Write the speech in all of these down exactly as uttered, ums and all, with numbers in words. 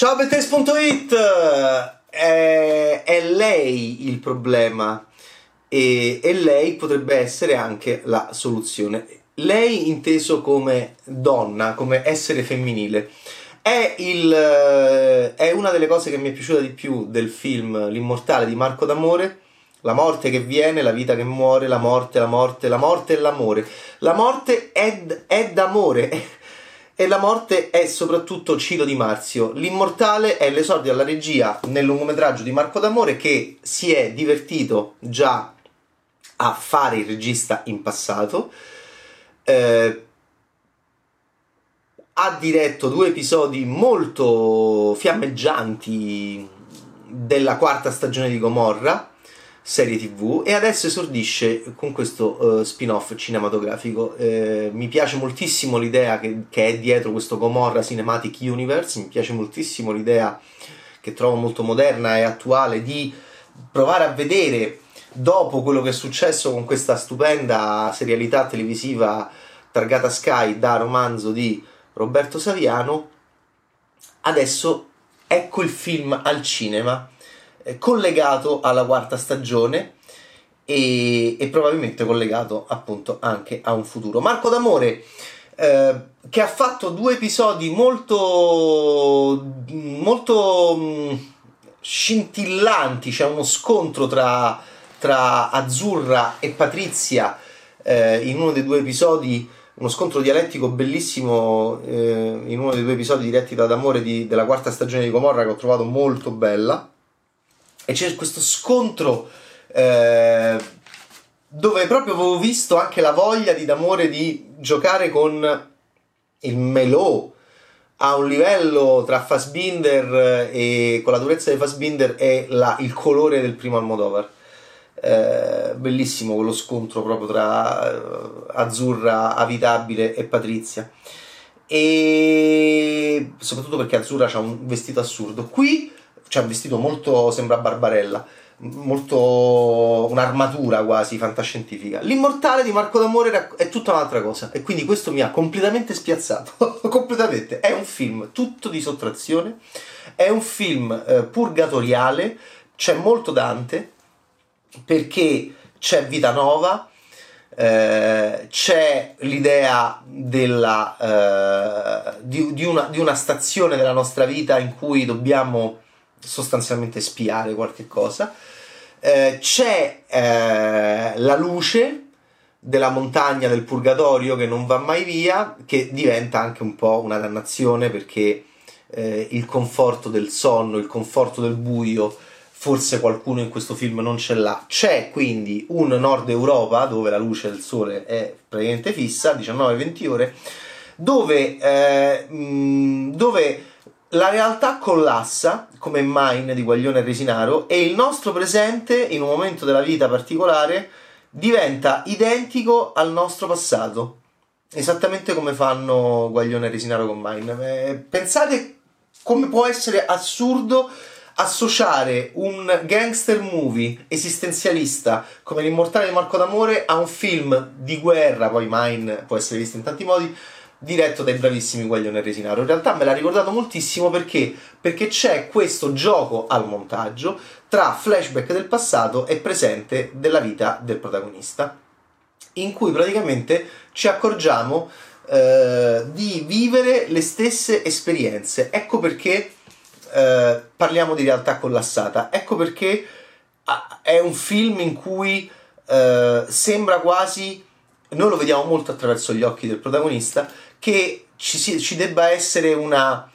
Ciao Bettes punto it, è, è lei il problema e, e lei potrebbe essere anche la soluzione. Lei inteso come donna, come essere femminile. È, il, è una delle cose che mi è piaciuta di più del film L'Immortale di Marco D'Amore. La morte che viene, la vita che muore, la morte, la morte, la morte e l'amore. La morte è, è d'amore e la morte è soprattutto Ciro Di Marzio. L'Immortale è l'esordio alla regia nel lungometraggio di Marco D'Amore, che si è divertito già a fare il regista in passato. Eh, ha diretto due episodi molto fiammeggianti della quarta stagione di Gomorra, serie tv, e adesso esordisce con questo uh, spin-off cinematografico. Eh, mi piace moltissimo l'idea che, che è dietro questo Gomorra Cinematic Universe, mi piace moltissimo l'idea, che trovo molto moderna e attuale, di provare a vedere, dopo quello che è successo con questa stupenda serialità televisiva targata Sky da romanzo di Roberto Saviano, adesso ecco il film al cinema, collegato alla quarta stagione e, e probabilmente collegato appunto anche a un futuro. Marco D'Amore, eh, che ha fatto due episodi molto molto mh, scintillanti. C'è uno scontro tra, tra Azzurra e Patrizia eh, in uno dei due episodi, uno scontro dialettico bellissimo eh, in uno dei due episodi diretti da D'Amore di, della quarta stagione di Gomorra, che ho trovato molto bella. E c'è questo scontro eh, dove proprio avevo visto anche la voglia di D'Amore di giocare con il melò a un livello tra Fassbinder e con la durezza di Fassbinder e la, il colore del primo Almodovar. Eh, bellissimo quello scontro proprio tra Azzurra Avitabile e Patrizia, e soprattutto perché Azzurra ha un vestito assurdo. Qui c'è un vestito molto, sembra Barbarella, molto un'armatura quasi fantascientifica. L'Immortale di Marco D'Amore è tutta un'altra cosa, e quindi questo mi ha completamente spiazzato. Completamente. È un film tutto di sottrazione, è un film eh, purgatoriale, c'è molto Dante, perché c'è vita nuova, eh, c'è l'idea della, eh, di, di, una, di una stazione della nostra vita in cui dobbiamo sostanzialmente spiare qualche cosa, eh, c'è eh, la luce della montagna del purgatorio che non va mai via, che diventa anche un po' una dannazione, perché eh, il conforto del sonno, il conforto del buio, forse qualcuno in questo film non ce l'ha. C'è quindi un Nord Europa dove la luce del sole è praticamente fissa, diciannove venti ore, dove, eh, mh, dove la realtà collassa, come Mine di Guaglione e Resinaro, e il nostro presente, in un momento della vita particolare, diventa identico al nostro passato, esattamente come fanno Guaglione e Resinaro con Mine. Eh, pensate come può essere assurdo associare un gangster movie esistenzialista come L'Immortale di Marco D'Amore a un film di guerra, poi Mine può essere visto in tanti modi, diretto dai bravissimi Guaglione e Resinaro. In realtà me l'ha ricordato moltissimo perché perché c'è questo gioco al montaggio tra flashback del passato e presente della vita del protagonista, in cui praticamente ci accorgiamo eh, di vivere le stesse esperienze. Ecco perché eh, parliamo di realtà collassata, ecco perché è un film in cui eh, sembra quasi, noi lo vediamo molto attraverso gli occhi del protagonista, che ci, si, ci debba essere una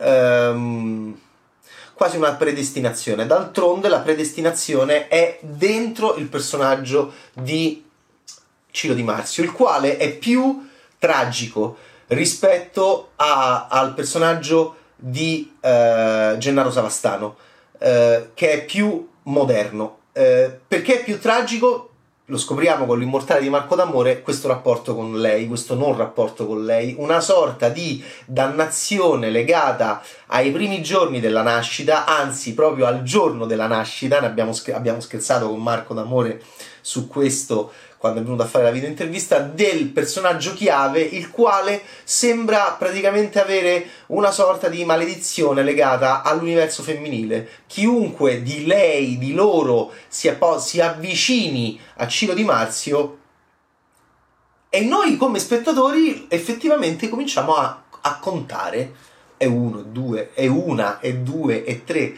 um, quasi una predestinazione. D'altronde la predestinazione è dentro il personaggio di Ciro Di Marzio, il quale è più tragico rispetto a, al personaggio di uh, Gennaro Savastano, uh, che è più moderno. Uh, perché è più tragico? Lo scopriamo con L'Immortale di Marco D'Amore, questo rapporto con lei, questo non rapporto con lei, una sorta di dannazione legata ai primi giorni della nascita, anzi proprio al giorno della nascita. Ne abbiamo, abbiamo scherzato con Marco D'Amore su questo quando è venuto a fare la video intervista, del personaggio chiave, il quale sembra praticamente avere una sorta di maledizione legata all'universo femminile. Chiunque di lei, di loro, si, appo- si avvicini a Ciro Di Marzio, e noi come spettatori effettivamente cominciamo a, a contare. È uno, è due, è una, è due, è tre.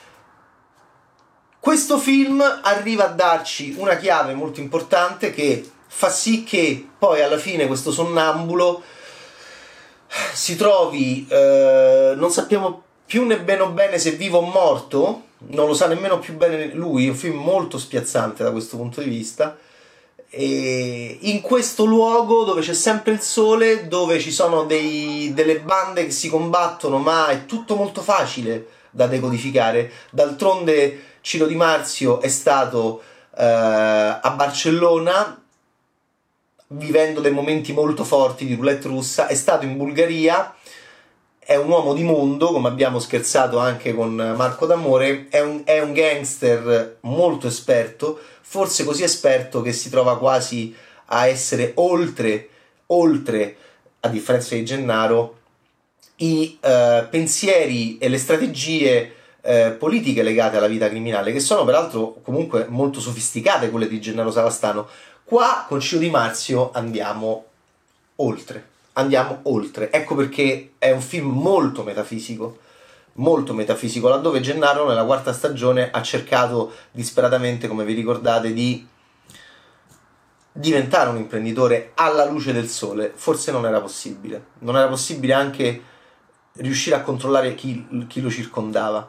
Questo film arriva a darci una chiave molto importante che fa sì che poi alla fine questo sonnambulo si trovi, eh, non sappiamo più nemmeno bene se vivo o morto, non lo sa nemmeno più bene lui, è un film molto spiazzante da questo punto di vista, e in questo luogo dove c'è sempre il sole, dove ci sono dei, delle bande che si combattono, ma è tutto molto facile da decodificare. D'altronde Ciro Di Marzio è stato eh, a Barcellona vivendo dei momenti molto forti di roulette russa, è stato in Bulgaria, è un uomo di mondo, come abbiamo scherzato anche con Marco D'Amore, è un, è un gangster molto esperto, forse così esperto che si trova quasi a essere oltre, oltre, a differenza di Gennaro, i eh, pensieri e le strategie Eh, politiche legate alla vita criminale, che sono peraltro comunque molto sofisticate, quelle di Gennaro Savastano. Qua con Ciro Di Marzio andiamo oltre, andiamo oltre. Ecco perché è un film molto metafisico, molto metafisico, laddove Gennaro nella quarta stagione ha cercato disperatamente, come vi ricordate, di diventare un imprenditore alla luce del sole. Forse non era possibile, non era possibile anche riuscire a controllare chi, chi lo circondava.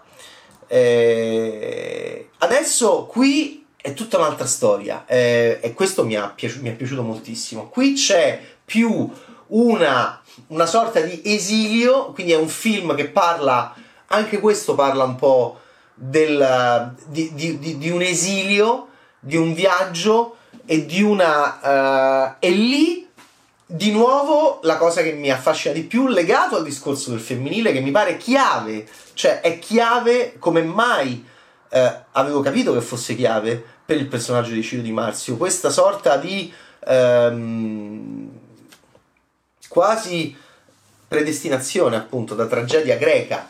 Eh, adesso qui è tutta un'altra storia, eh, e questo mi, ha piaciuto, mi è piaciuto moltissimo. Qui c'è più una, una sorta di esilio, quindi è un film che parla, anche questo parla un po' del, di, di, di, di un esilio, di un viaggio e di una... Uh, e lì di nuovo la cosa che mi affascina di più, legato al discorso del femminile, che mi pare chiave, cioè è chiave come mai eh, avevo capito che fosse chiave per il personaggio di Ciro Di Marzio, questa sorta di ehm, quasi predestinazione, appunto, da tragedia greca,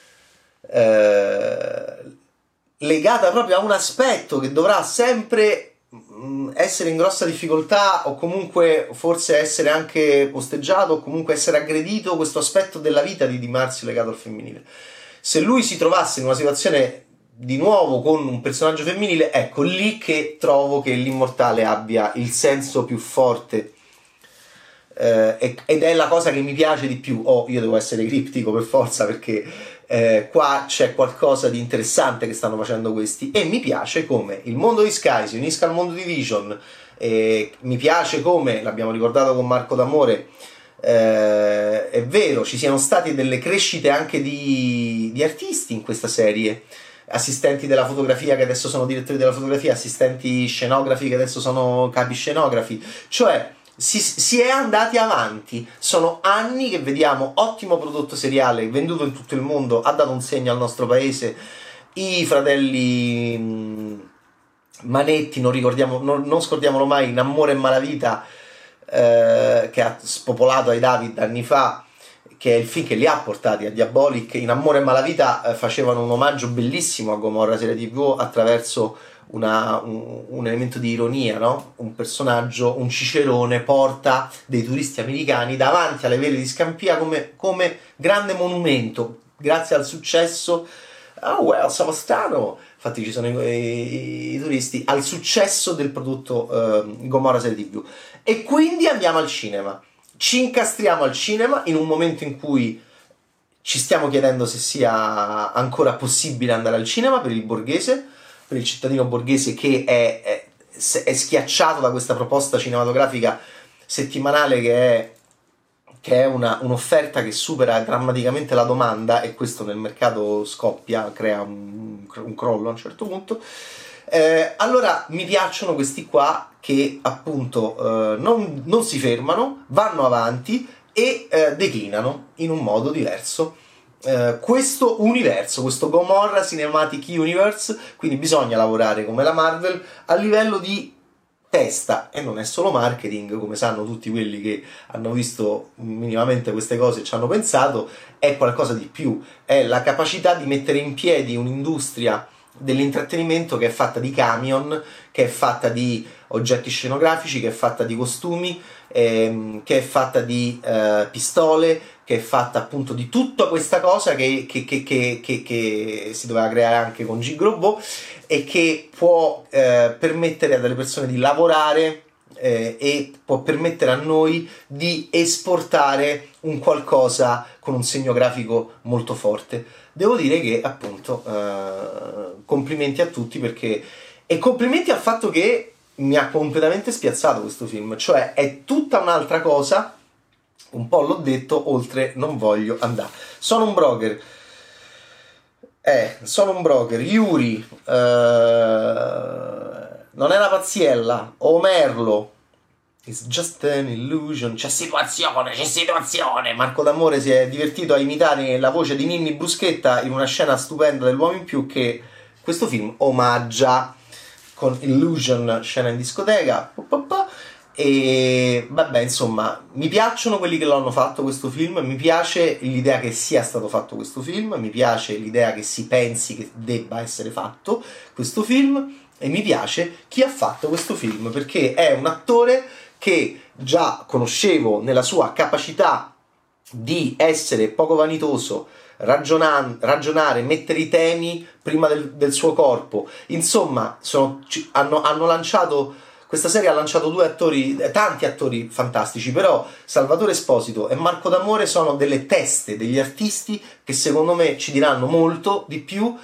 eh, legata proprio a un aspetto che dovrà sempre essere in grossa difficoltà, o comunque forse essere anche posteggiato, o comunque essere aggredito, questo aspetto della vita di Di Marzio legato al femminile. Se lui si trovasse in una situazione di nuovo con un personaggio femminile, ecco lì che trovo che L'Immortale abbia il senso più forte, eh, ed è la cosa che mi piace di più. Oh, io devo essere criptico per forza, perché Eh, qua c'è qualcosa di interessante che stanno facendo questi, e mi piace come il mondo di Sky si unisca al mondo di Vision, eh, mi piace come, l'abbiamo ricordato con Marco D'Amore, eh, è vero, ci siano state delle crescite anche di, di artisti in questa serie, assistenti della fotografia che adesso sono direttori della fotografia, assistenti scenografi che adesso sono capi scenografi, cioè Si, si è andati avanti. Sono anni che vediamo ottimo prodotto seriale venduto in tutto il mondo, ha dato un segno al nostro paese. I fratelli mh, Manetti, non, ricordiamo, non, non scordiamolo mai, In Amore e Malavita, eh, che ha spopolato ai David anni fa, che è il film che li ha portati a Diabolic. In Amore e Malavita eh, facevano un omaggio bellissimo a Gomorra serie tivù attraverso Una, un, un elemento di ironia, no? Un personaggio, un cicerone, porta dei turisti americani davanti alle vele di Scampia come, come grande monumento, grazie al successo. Oh well, Savastano, infatti ci sono i, i, i turisti, al successo del prodotto eh, Gomorra serie tivù. E quindi andiamo al cinema, ci incastriamo al cinema in un momento in cui ci stiamo chiedendo se sia ancora possibile andare al cinema per il borghese, per il cittadino borghese che è, è, è schiacciato da questa proposta cinematografica settimanale che è, che è una, un'offerta che supera drammaticamente la domanda, e questo nel mercato scoppia, crea un, un crollo a un certo punto. Eh, allora mi piacciono questi qua che appunto eh, non, non si fermano, vanno avanti e eh, declinano in un modo diverso Uh, questo universo, questo Gomorra Cinematic Universe. Quindi bisogna lavorare come la Marvel a livello di testa, e non è solo marketing, come sanno tutti quelli che hanno visto minimamente queste cose e ci hanno pensato, è qualcosa di più, è la capacità di mettere in piedi un'industria dell'intrattenimento che è fatta di camion, che è fatta di oggetti scenografici, che è fatta di costumi, ehm, che è fatta di eh, pistole, che è fatta appunto di tutta questa cosa che, che, che, che, che, che si doveva creare anche con Gig Robot, e che può eh, permettere a delle persone di lavorare eh, e può permettere a noi di esportare un qualcosa con un segno grafico molto forte. Devo dire che appunto eh, complimenti a tutti, perché e complimenti al fatto che mi ha completamente spiazzato questo film, cioè è tutta un'altra cosa, un po' l'ho detto, oltre non voglio andare. Sono un broker, eh, sono un broker, Yuri, eh, non è una pazziella, Omerlo, it's just an illusion, c'è situazione, c'è situazione. Marco D'Amore si è divertito a imitare la voce di Ninni Bruschetta in una scena stupenda dell'Uomo in Più che questo film omaggia con Illusion, scena in discoteca, e vabbè, insomma, mi piacciono quelli che l'hanno fatto questo film, mi piace l'idea che sia stato fatto questo film, mi piace l'idea che si pensi che debba essere fatto questo film, e mi piace chi ha fatto questo film, perché è un attore che già conoscevo nella sua capacità di essere poco vanitoso, ragionare, ragionare mettere i temi prima del, del suo corpo. Insomma, sono, hanno, hanno lanciato, questa serie ha lanciato due attori, tanti attori fantastici, però Salvatore Esposito e Marco D'Amore sono delle teste, degli artisti che secondo me ci diranno molto di più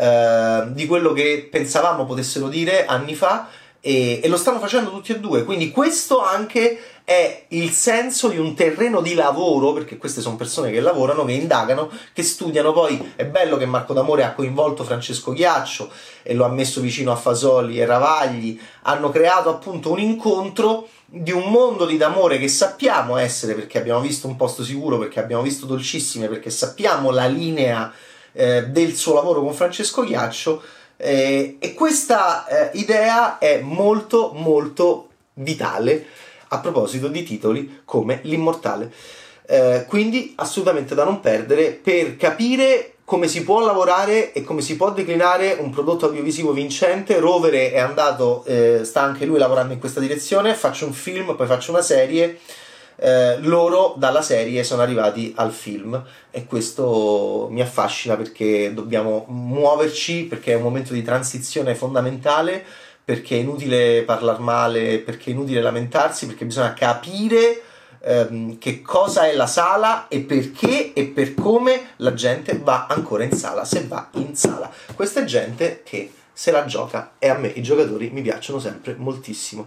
eh, di quello che pensavamo potessero dire anni fa, e, e lo stanno facendo tutti e due, quindi questo anche è il senso di un terreno di lavoro, perché queste sono persone che lavorano, che indagano, che studiano. Poi è bello che Marco D'Amore ha coinvolto Francesco Ghiaccio e lo ha messo vicino a Fasoli e Ravagli, hanno creato appunto un incontro di un mondo di D'Amore che sappiamo essere, perché abbiamo visto Un posto sicuro, perché abbiamo visto Dolcissime, perché sappiamo la linea eh, del suo lavoro con Francesco Ghiaccio, eh, e questa eh, idea è molto molto vitale a proposito di titoli come L'Immortale, eh, quindi assolutamente da non perdere per capire come si può lavorare e come si può declinare un prodotto audiovisivo vincente. Rovere è andato, eh, sta anche lui lavorando in questa direzione, faccio un film, poi faccio una serie, eh, loro dalla serie sono arrivati al film, e questo mi affascina perché dobbiamo muoverci, perché è un momento di transizione fondamentale, perché è inutile parlare male, perché è inutile lamentarsi, perché bisogna capire ehm, che cosa è la sala e perché e per come la gente va ancora in sala, se va in sala. Questa è gente che se la gioca, e a me i giocatori mi piacciono sempre moltissimo.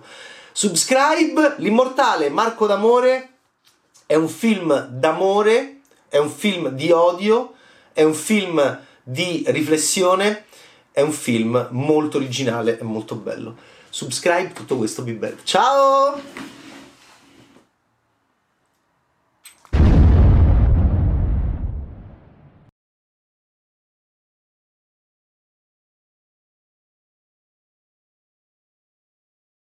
Subscribe, L'Immortale, Marco D'Amore, è un film d'amore, è un film di odio, è un film di riflessione, è un film molto originale e molto bello. Subscribe, tutto questo, be bello. Ciao!